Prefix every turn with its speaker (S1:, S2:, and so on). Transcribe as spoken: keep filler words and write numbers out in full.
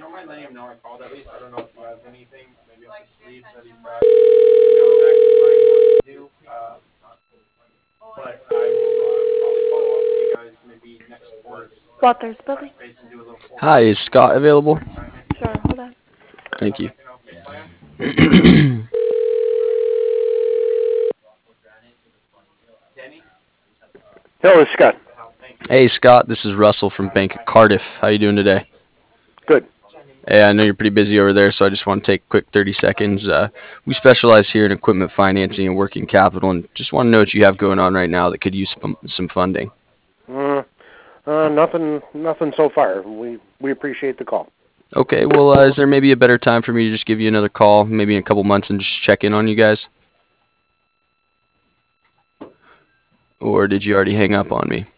S1: mind letting him know I called at least? I don't know if he has anything. Maybe up his sleeve that he's got. You know, that he might want to do. Uh, but I will uh, probably follow up with you guys maybe next quarter. Just uh,
S2: Walters
S1: touch
S2: Building.
S1: base and do a little
S3: Hi, is
S1: forecast
S3: Scott available?
S1: assignment.
S2: Sure, hold on.
S3: Thank you.
S1: You know, plan. Denny.
S4: Hello, it's Scott.
S1: Thank you.
S3: Hey, Scott, this is Russell from Bank of Cardiff. How you doing today?
S4: Good.
S3: Hey, I know you're pretty busy over there, so I just want to take a quick thirty seconds. Uh, we specialize here in equipment financing and working capital, and just want to know what you have going on right now that could use some, some funding.
S4: Uh, uh, nothing, nothing so far. We we appreciate the call.
S3: Okay, well, uh, is there maybe a better time for me to just give you another call, maybe in a couple months, and just check in on you guys? Or did you already hang up on me?